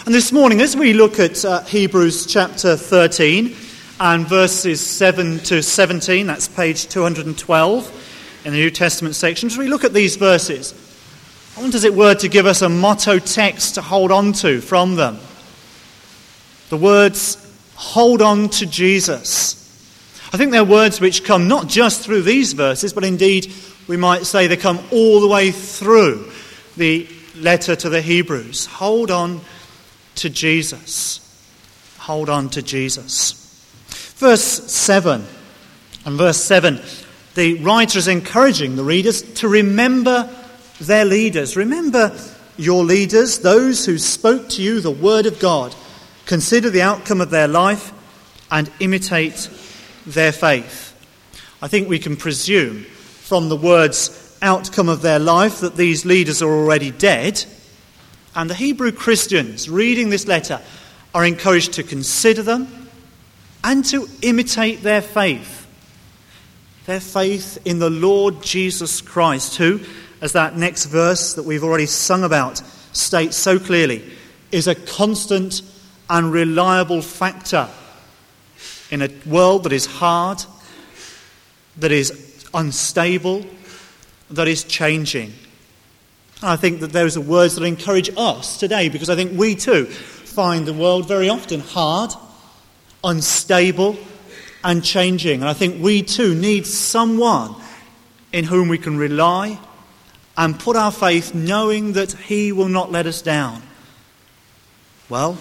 And this morning, as we look at Hebrews chapter 13 and verses 7 to 17, that's page 212 in the New Testament section, as we look at these verses, I want, as it were, to give us a motto text to hold on to from them. The words, hold on to Jesus. I think they're words which come not just through these verses, but indeed we might say they come all the way through the letter to the Hebrews. Hold on to Jesus. Hold on to Jesus. Verse 7 and verse 7, the writer is encouraging the readers to remember their leaders. Remember your leaders, those who spoke to you the word of God. Consider the outcome of their life and imitate their faith. I think we can presume from the words outcome of their life that these leaders are already dead, and the Hebrew Christians reading this letter are encouraged to consider them and to imitate their faith in the Lord Jesus Christ, who, as that next verse that we've already sung about states so clearly, is a constant and reliable factor in a world that is hard, that is unstable, that is changing. And I think that those are words that encourage us today, because I think we too find the world very often hard, unstable, and changing. And I think we too need someone in whom we can rely and put our faith, knowing that he will not let us down. Well,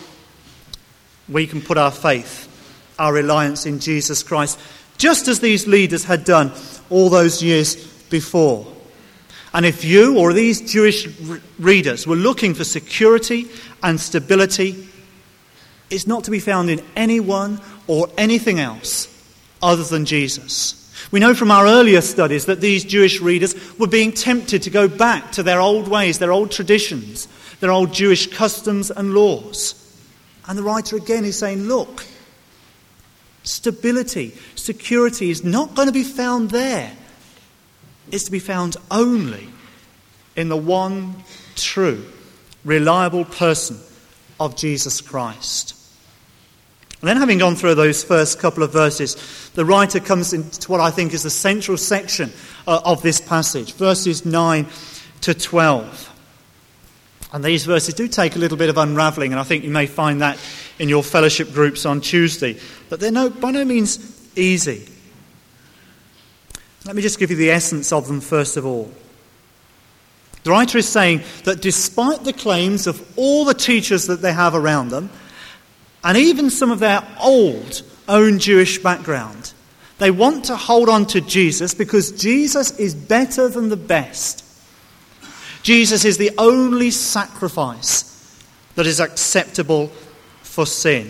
we can put our faith, our reliance in Jesus Christ, just as these leaders had done all those years before. And if you or these Jewish readers were looking for security and stability, it's not to be found in anyone or anything else other than Jesus. We know from our earlier studies that these Jewish readers were being tempted to go back to their old ways, their old traditions, their old Jewish customs and laws. And the writer again is saying, look, stability, security is not going to be found there. It's to be found only in the one true, reliable person of Jesus Christ. And then, having gone through those first couple of verses, the writer comes into what I think is the central section of this passage, verses 9 to 12. And these verses do take a little bit of unravelling, and I think you may find that in your fellowship groups on Tuesday. But they're by no means easy. Let me just give you the essence of them first of all. The writer is saying that despite the claims of all the teachers that they have around them, and even some of their own Jewish background, they want to hold on to Jesus because Jesus is better than the best. Jesus is the only sacrifice that is acceptable for sin.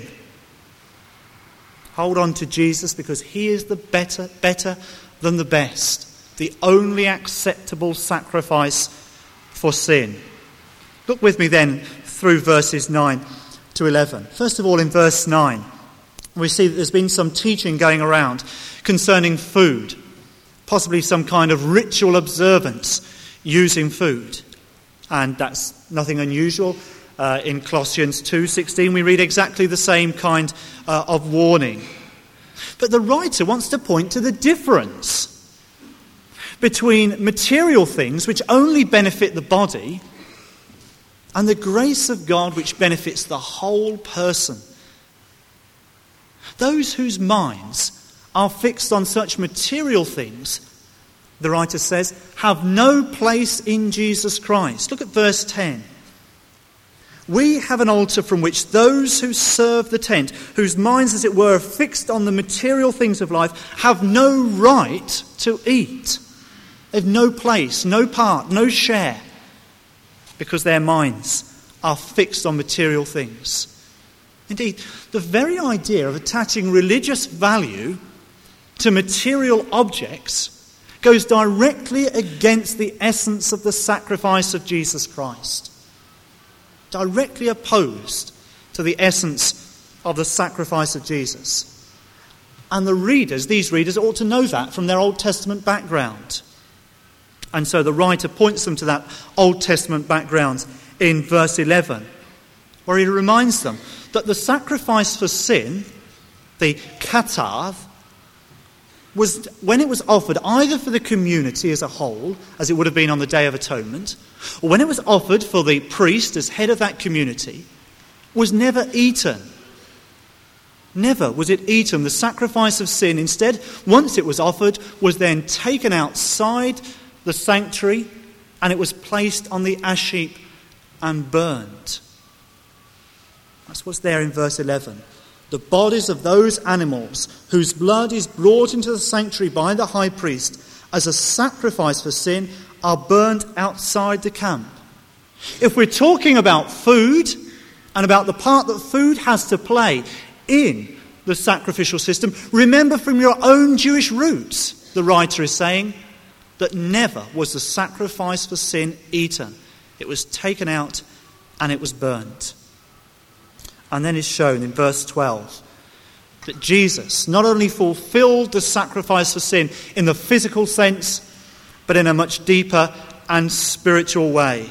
Hold on to Jesus because he is the better than the best, the only acceptable sacrifice for sin. Look with me then through verses 9 to 11. First of all, in verse 9, we see that there's been some teaching going around concerning food, possibly some kind of ritual observance using food. And that's nothing unusual. In Colossians 2:16, we read exactly the same kind of warning. But the writer wants to point to the difference between material things which only benefit the body and the grace of God which benefits the whole person. Those whose minds are fixed on such material things, the writer says, have no place in Jesus Christ. Look at verse 10. We have an altar from which those who serve the tent, whose minds, as it were, are fixed on the material things of life, have no right to eat. They have no place, no part, no share, because their minds are fixed on material things. Indeed, the very idea of attaching religious value to material objects goes directly against the essence of the sacrifice of Jesus Christ. Directly opposed to the essence of the sacrifice of Jesus. And these readers ought to know that from their Old Testament background. And so the writer points them to that Old Testament background in verse 11, where he reminds them that the sacrifice for sin, the katav, was when it was offered either for the community as a whole, as it would have been on the Day of Atonement, or when it was offered for the priest as head of that community, was never eaten. Never was it eaten. The sacrifice of sin, instead, once it was offered, was then taken outside the sanctuary and it was placed on the ash heap and burned. That's what's there in verse 11. The bodies of those animals whose blood is brought into the sanctuary by the high priest as a sacrifice for sin are burnt outside the camp. If we're talking about food and about the part that food has to play in the sacrificial system, remember from your own Jewish roots, the writer is saying, that never was the sacrifice for sin eaten. It was taken out and it was burnt. And then it's shown in verse 12 that Jesus not only fulfilled the sacrifice for sin in the physical sense, but in a much deeper and spiritual way.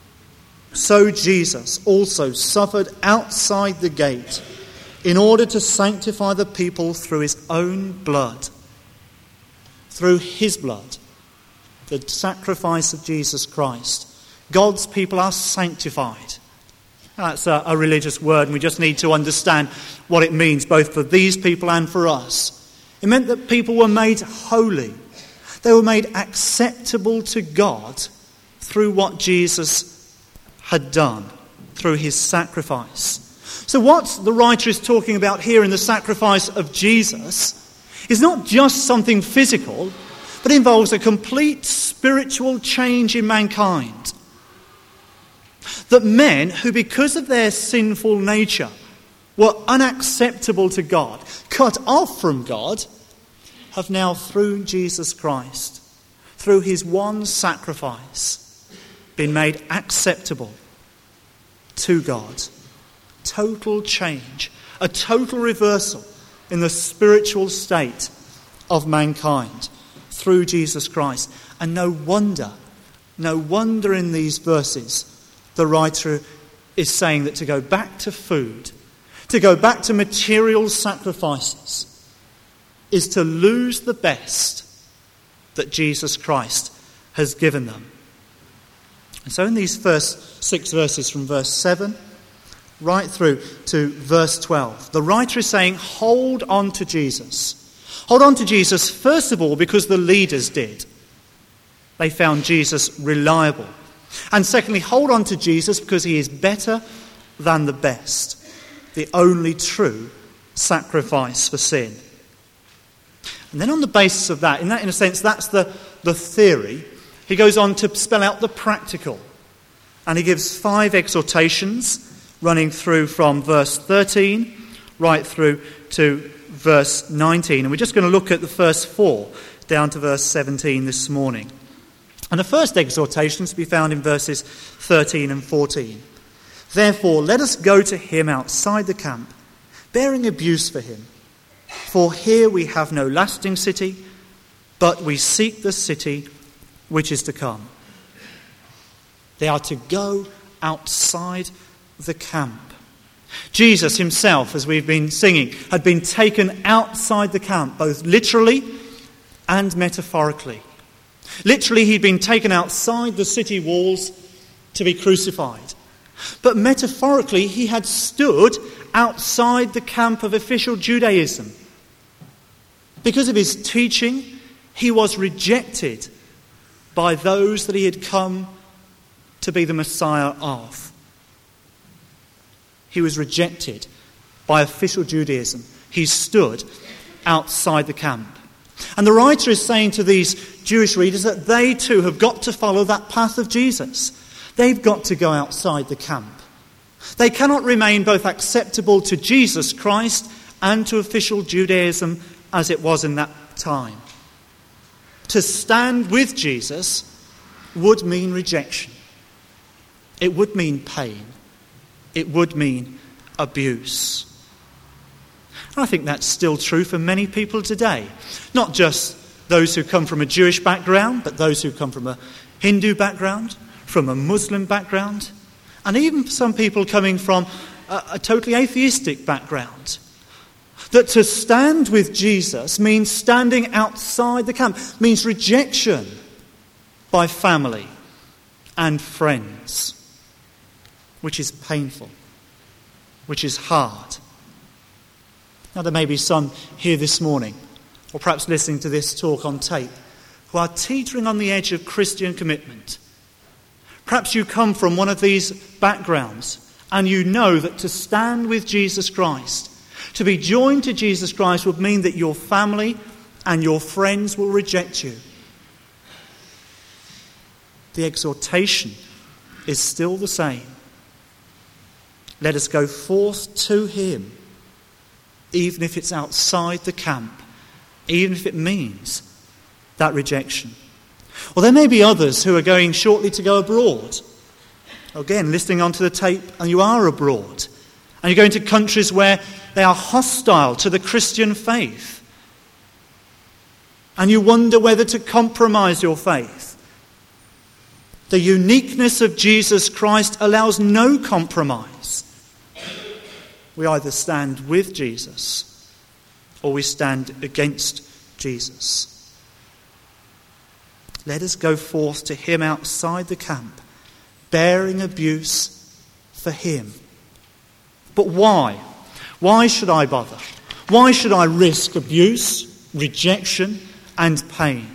So Jesus also suffered outside the gate in order to sanctify the people through his own blood. Through his blood, the sacrifice of Jesus Christ, God's people are sanctified. That's a religious word, and we just need to understand what it means, both for these people and for us. It meant that people were made holy. They were made acceptable to God through what Jesus had done, through his sacrifice. So what the writer is talking about here in the sacrifice of Jesus is not just something physical, but involves a complete spiritual change in mankind. That men who, because of their sinful nature, were unacceptable to God, cut off from God, have now, through Jesus Christ, through his one sacrifice, been made acceptable to God. Total change, a total reversal in the spiritual state of mankind through Jesus Christ. And no wonder in these verses the writer is saying that to go back to food, to go back to material sacrifices, is to lose the best that Jesus Christ has given them. And so in these first 6 verses from verse 7 right through to verse 12, the writer is saying, hold on to Jesus. Hold on to Jesus, first of all, because the leaders did. They found Jesus reliable. And secondly, hold on to Jesus because he is better than the best, the only true sacrifice for sin. And then on the basis of that, in a sense, that's the theory, he goes on to spell out the practical. And he gives 5 exhortations running through from verse 13 right through to verse 19. And we're just going to look at the first 4 down to verse 17 this morning. And the first exhortation is to be found in verses 13 and 14. Therefore, let us go to him outside the camp, bearing abuse for him. For here we have no lasting city, but we seek the city which is to come. They are to go outside the camp. Jesus himself, as we've been singing, had been taken outside the camp, both literally and metaphorically. Literally, he'd been taken outside the city walls to be crucified. But metaphorically, he had stood outside the camp of official Judaism. Because of his teaching, he was rejected by those that he had come to be the Messiah of. He was rejected by official Judaism. He stood outside the camp. And the writer is saying to these Jewish readers that they too have got to follow that path of Jesus. They've got to go outside the camp. They cannot remain both acceptable to Jesus Christ and to official Judaism as it was in that time. To stand with Jesus would mean rejection. It would mean pain. It would mean abuse. And I think that's still true for many people today. Not just those who come from a Jewish background, but those who come from a Hindu background, from a Muslim background, and even some people coming from a totally atheistic background. That to stand with Jesus means standing outside the camp, means rejection by family and friends, which is painful, which is hard. Now, there may be some here this morning, or perhaps listening to this talk on tape, who are teetering on the edge of Christian commitment. Perhaps you come from one of these backgrounds, and you know that to stand with Jesus Christ, to be joined to Jesus Christ, would mean that your family and your friends will reject you. The exhortation is still the same. Let us go forth to him, even if it's outside the camp, even if it means that rejection. Well, there may be others who are going shortly to go abroad. Again, listening onto the tape, and you are abroad, and you're going to countries where they are hostile to the Christian faith, and you wonder whether to compromise your faith. The uniqueness of Jesus Christ allows no compromise. We either stand with Jesus or we stand against Jesus. Let us go forth to him outside the camp, bearing abuse for him. But why? Why should I bother? Why should I risk abuse, rejection, and pain?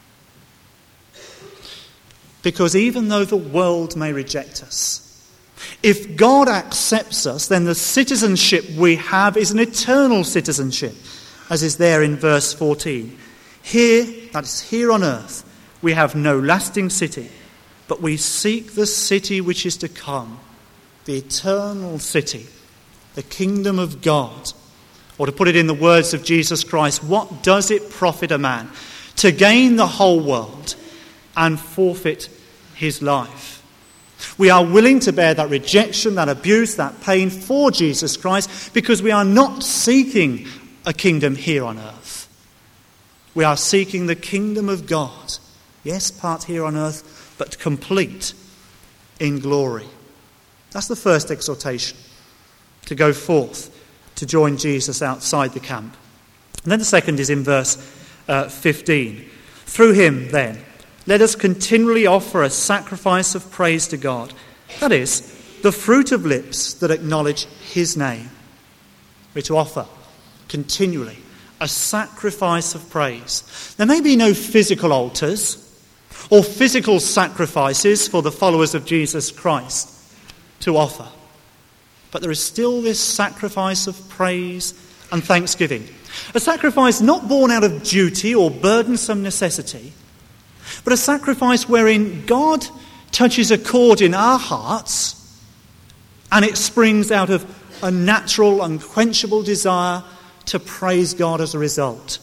Because even though the world may reject us, if God accepts us, then the citizenship we have is an eternal citizenship, as is there in verse 14. Here, that is here on earth, we have no lasting city, but we seek the city which is to come, the eternal city, the kingdom of God. Or to put it in the words of Jesus Christ, what does it profit a man to gain the whole world and forfeit his life? We are willing to bear that rejection, that abuse, that pain for Jesus Christ because we are not seeking a kingdom here on earth. We are seeking the kingdom of God. Yes, part here on earth, but complete in glory. That's the first exhortation, to go forth to join Jesus outside the camp. And then the second is in verse 15. Through him, then, let us continually offer a sacrifice of praise to God. That is, the fruit of lips that acknowledge his name. We're to offer continually a sacrifice of praise. There may be no physical altars or physical sacrifices for the followers of Jesus Christ to offer. But there is still this sacrifice of praise and thanksgiving. A sacrifice not born out of duty or burdensome necessity, but a sacrifice wherein God touches a chord in our hearts and it springs out of a natural, unquenchable desire to praise God as a result.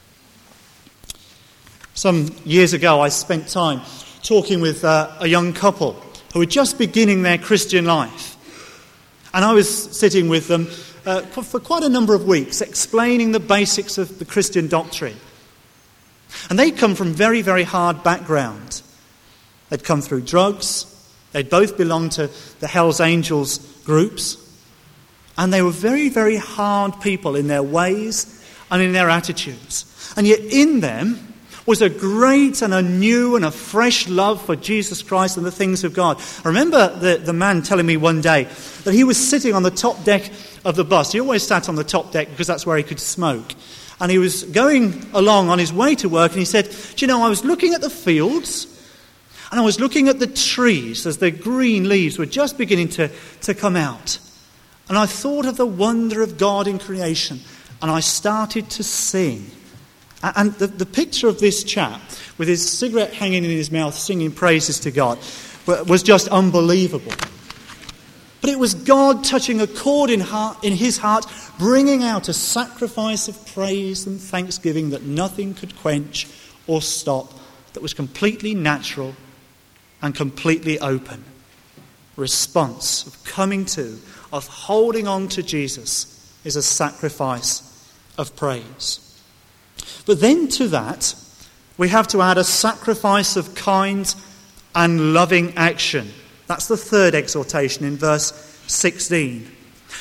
Some years ago, I spent time talking with a young couple who were just beginning their Christian life. And I was sitting with them for quite a number of weeks, explaining the basics of the Christian doctrine. And they'd come from very, very hard background. They'd come through drugs. They'd both belonged to the Hells Angels groups. And they were very, very hard people in their ways and in their attitudes. And yet in them was a great and a new and a fresh love for Jesus Christ and the things of God. I remember the man telling me one day that he was sitting on the top deck of the bus. He always sat on the top deck because that's where he could smoke. And he was going along on his way to work and he said, do you know, I was looking at the fields and I was looking at the trees as the green leaves were just beginning to come out. And I thought of the wonder of God in creation and I started to sing. And the picture of this chap with his cigarette hanging in his mouth singing praises to God was just unbelievable. But it was God touching a chord in his heart, bringing out a sacrifice of praise and thanksgiving that nothing could quench or stop, that was completely natural and completely open. Response of coming to, of holding on to Jesus is a sacrifice of praise. But then to that, we have to add a sacrifice of kind and loving action. That's the third exhortation in verse 16.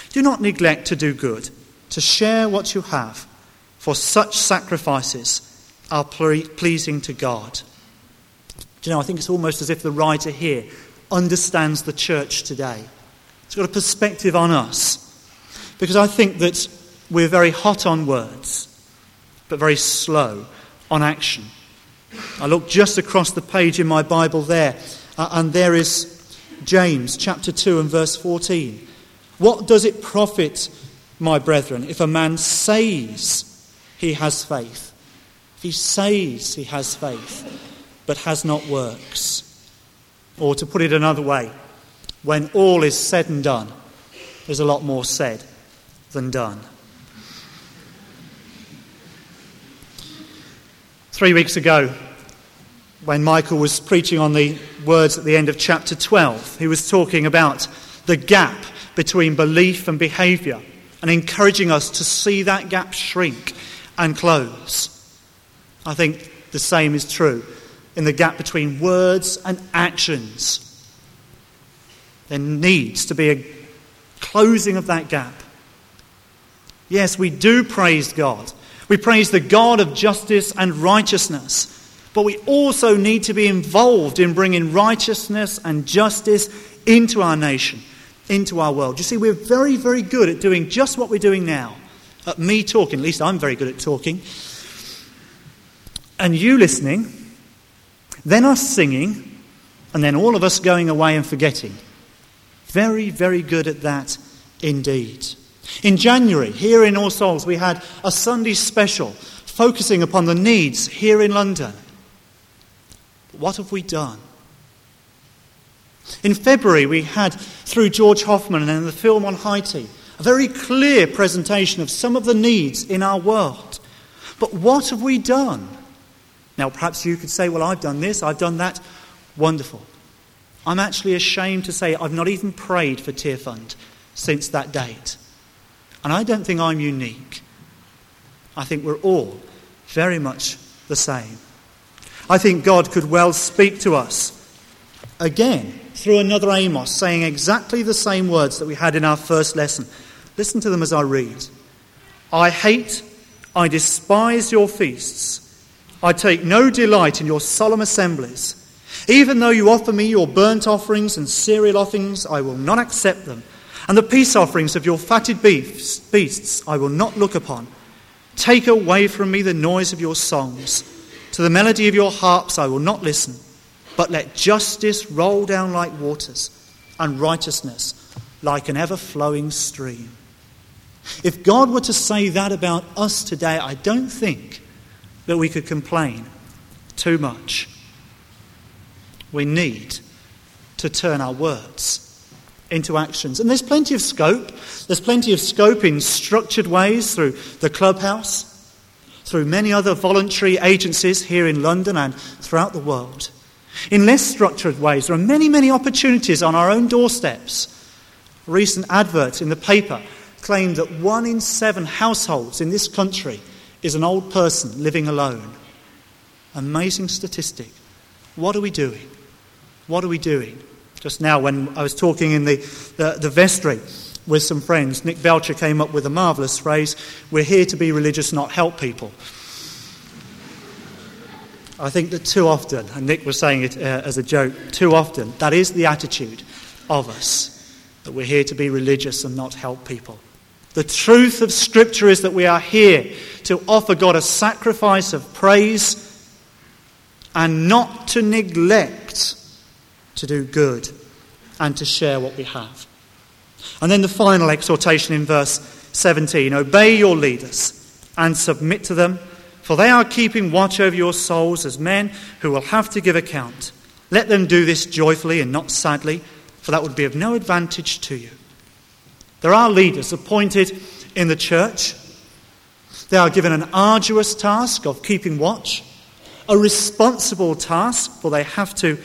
Do not neglect to do good, to share what you have, for such sacrifices are pleasing to God. Do you know, I think it's almost as if the writer here understands the church today. It's got a perspective on us. Because I think that we're very hot on words, but very slow on action. I look just across the page in my Bible there, and there is James chapter 2 and verse 14. What does it profit, my brethren, if a man says he has faith? If he says he has faith, but has not works. Or to put it another way, when all is said and done, there's a lot more said than done. 3 weeks ago, when Michael was preaching on the words at the end of chapter 12, he was talking about the gap between belief and behaviour and encouraging us to see that gap shrink and close. I think the same is true in the gap between words and actions. There needs to be a closing of that gap. Yes, we do praise God. We praise the God of justice and righteousness. But we also need to be involved in bringing righteousness and justice into our nation, into our world. You see, we're very, very good at doing just what we're doing now. At me talking, at least I'm very good at talking. And you listening, then us singing, and then all of us going away and forgetting. Very, very good at that indeed. In January, here in All Souls, we had a Sunday special focusing upon the needs here in London. But what have we done? In February, we had, through George Hoffman and the film on Haiti, a very clear presentation of some of the needs in our world. But what have we done? Now, perhaps you could say, well, I've done this, I've done that. Wonderful. I'm actually ashamed to say I've not even prayed for Tear Fund since that date. And I don't think I'm unique. I think we're all very much the same. I think God could well speak to us again through another Amos, saying exactly the same words that we had in our first lesson. Listen to them as I read. I hate, I despise your feasts. I take no delight in your solemn assemblies. Even though you offer me your burnt offerings and cereal offerings, I will not accept them. And the peace offerings of your fatted beasts I will not look upon. Take away from me the noise of your songs. To the melody of your harps I will not listen. But let justice roll down like waters, and righteousness like an ever-flowing stream. If God were to say that about us today, I don't think that we could complain too much. We need to turn our words into actions. And there's plenty of scope. There's plenty of scope in structured ways through the Clubhouse, through many other voluntary agencies here in London and throughout the world. In less structured ways, there are many, many opportunities on our own doorsteps. A recent advert in the paper claimed that 1 in 7 households in this country is an old person living alone. Amazing statistic. What are we doing? What are we doing? Just now when I was talking in the vestry with some friends, Nick Belcher came up with a marvellous phrase, we're here to be religious, not help people. I think that too often, and Nick was saying it as a joke, too often, that is the attitude of us, that we're here to be religious and not help people. The truth of Scripture is that we are here to offer God a sacrifice of praise and not to neglect to do good and to share what we have. And then the final exhortation in verse 17, obey your leaders and submit to them, for they are keeping watch over your souls as men who will have to give account. Let them do this joyfully and not sadly, for that would be of no advantage to you. There are leaders appointed in the church. They are given an arduous task of keeping watch, a responsible task, for they have to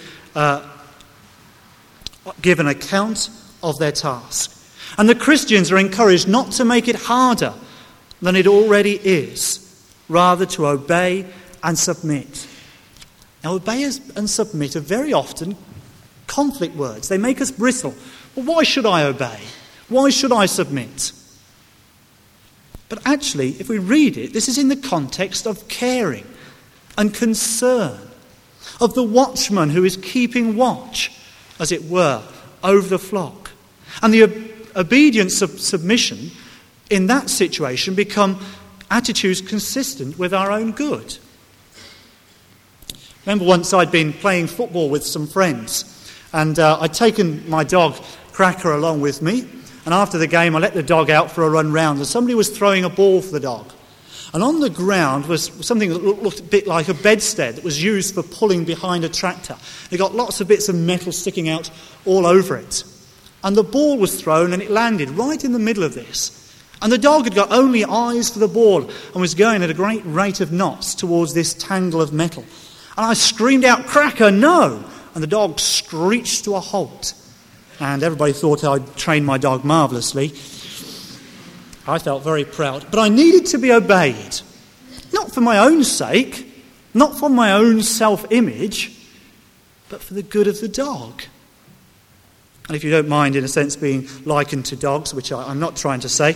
give an account of their task. And the Christians are encouraged not to make it harder than it already is, rather to obey and submit. Now, obey and submit are very often conflict words. They make us bristle. Well, why should I obey? Why should I submit? But actually, if we read it, this is in the context of caring and concern, of the watchman who is keeping watch, as it were, over the flock. And the obedience of submission in that situation become attitudes consistent with our own good. Remember once I'd been playing football with some friends, and I'd taken my dog Cracker along with me, and after the game I let the dog out for a run round, and somebody was throwing a ball for the dog. And on the ground was something that looked a bit like a bedstead that was used for pulling behind a tractor. It got lots of bits of metal sticking out all over it. And the ball was thrown and it landed right in the middle of this. And the dog had got only eyes for the ball and was going at a great rate of knots towards this tangle of metal. And I screamed out, "Cracker, no!" And the dog screeched to a halt. And everybody thought I'd trained my dog marvellously. I felt very proud. But I needed to be obeyed. Not for my own sake, not for my own self-image, but for the good of the dog. And if you don't mind, in a sense, being likened to dogs, which I'm not trying to say.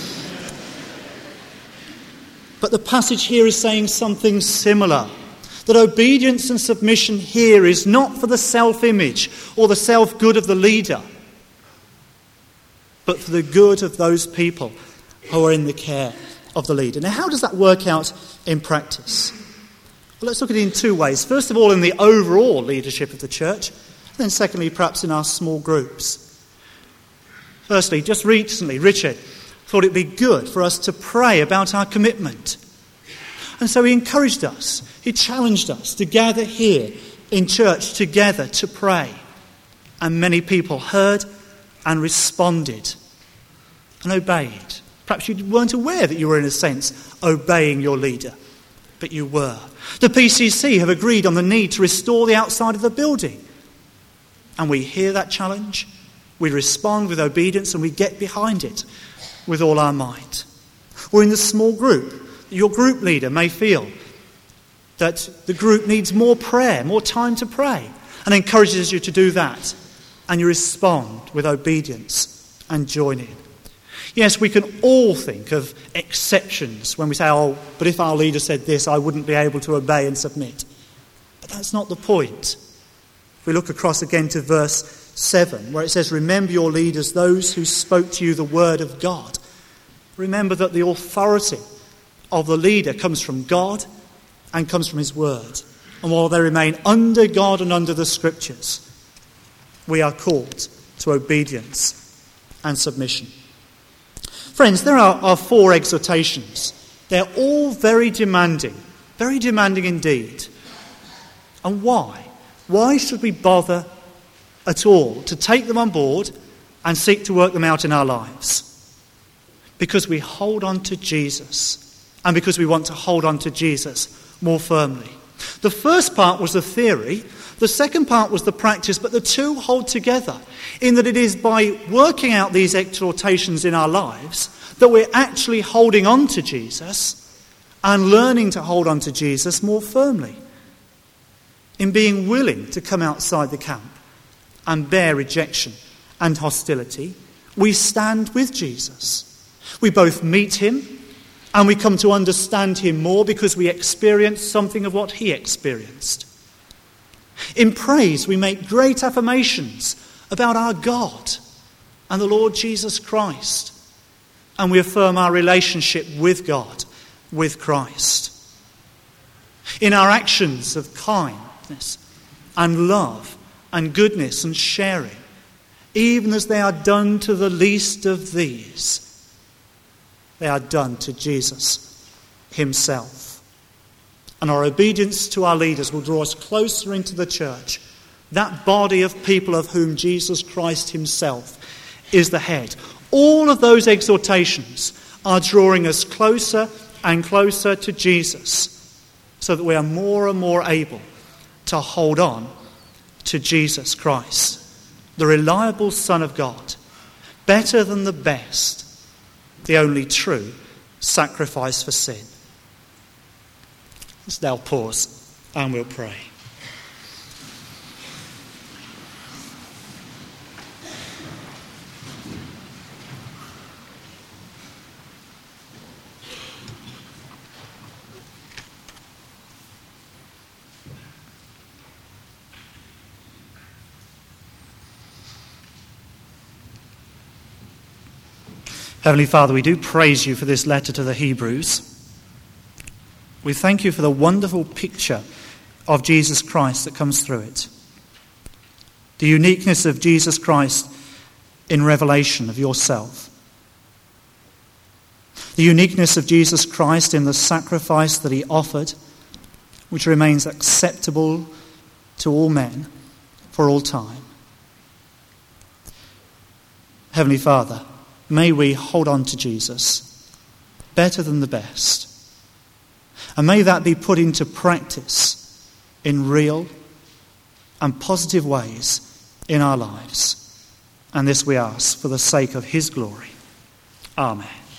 But the passage here is saying something similar. That obedience and submission here is not for the self-image or the self-good of the leader, but for the good of those people who are in the care of the leader. Now, how does that work out in practice? Well, let's look at it in two ways. First of all, in the overall leadership of the church, and then secondly, perhaps in our small groups. Firstly, just recently, Richard thought it'd be good for us to pray about our commitment. And so he encouraged us, he challenged us to gather here in church together to pray. And many people heard and responded and obeyed. Perhaps you weren't aware that you were, in a sense, obeying your leader, but you were. The PCC have agreed on the need to restore the outside of the building. And we hear that challenge, we respond with obedience, and we get behind it with all our might. Or in the small group, your group leader may feel that the group needs more prayer, more time to pray, and encourages you to do that. And you respond with obedience and join in. Yes, we can all think of exceptions when we say, "Oh, but if our leader said this, I wouldn't be able to obey and submit." But that's not the point. If we look across again to verse 7, where it says, "Remember your leaders, those who spoke to you the word of God." Remember that the authority of the leader comes from God and comes from his word. And while they remain under God and under the scriptures, we are called to obedience and submission. Friends, there are 4 exhortations. They're all very demanding indeed. And why? Why should we bother at all to take them on board and seek to work them out in our lives? Because we hold on to Jesus, and because we want to hold on to Jesus more firmly. The first part was the theory, the second part was the practice, but the two hold together in that it is by working out these exhortations in our lives that we're actually holding on to Jesus and learning to hold on to Jesus more firmly. In being willing to come outside the camp and bear rejection and hostility, we stand with Jesus. We both meet him and we come to understand him more because we experience something of what he experienced. In praise, we make great affirmations about our God and the Lord Jesus Christ. And we affirm our relationship with God, with Christ. In our actions of kindness and love and goodness and sharing, even as they are done to the least of these, they are done to Jesus himself. And our obedience to our leaders will draw us closer into the church, that body of people of whom Jesus Christ himself is the head. All of those exhortations are drawing us closer and closer to Jesus, so that we are more and more able to hold on to Jesus Christ, the reliable Son of God, better than the best, the only true sacrifice for sin. Let's now pause and we'll pray. Heavenly Father, we do praise you for this letter to the Hebrews. We thank you for the wonderful picture of Jesus Christ that comes through it. The uniqueness of Jesus Christ in revelation of yourself. The uniqueness of Jesus Christ in the sacrifice that he offered, which remains acceptable to all men for all time. Heavenly Father, may we hold on to Jesus better than the best. And may that be put into practice in real and positive ways in our lives. And this we ask for the sake of his glory. Amen.